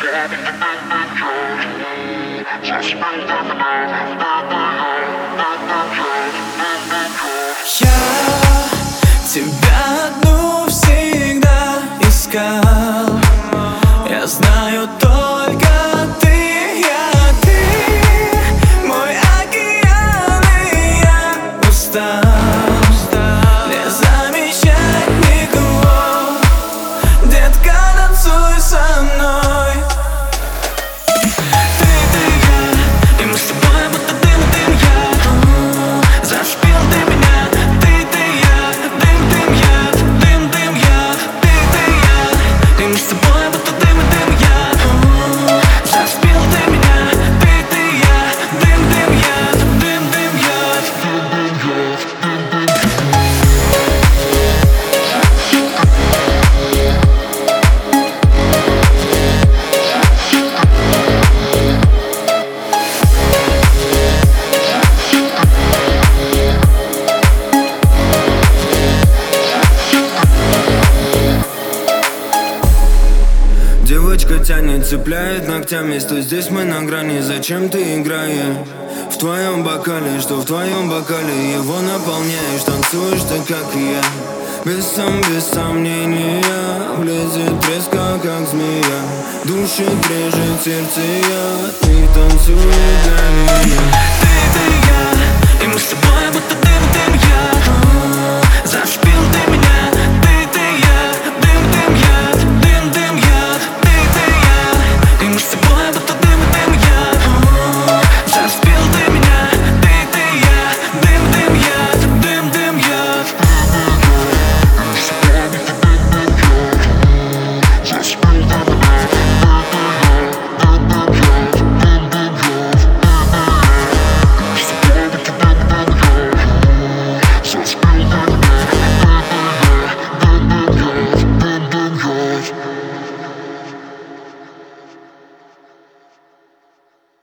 тебя одну всегда искал. Я знаю только ты, мой океан, и я устал не замечать никого. Детка, танцуй со мной. Ты я, и мы с тобой будто дым и дым я. Зашпил ты меня, ты я, дым я, дым я. Ты я, и мы с тобой будто дым и дым я. Зашпил ты меня, ты я, дым я, дым я. Девочка тянет, цепляет ногтями. Стой здесь, мы на грани. Зачем ты играешь? В твоем бокале, что в твоем бокале? Его наполняешь, танцуешь ты, как и я. Без сомнения, влезет резко, как змея. Душит, режет сердце я. Ты танцуешь для меня. Ты я, и мы с тобой будто дым я. Зашпил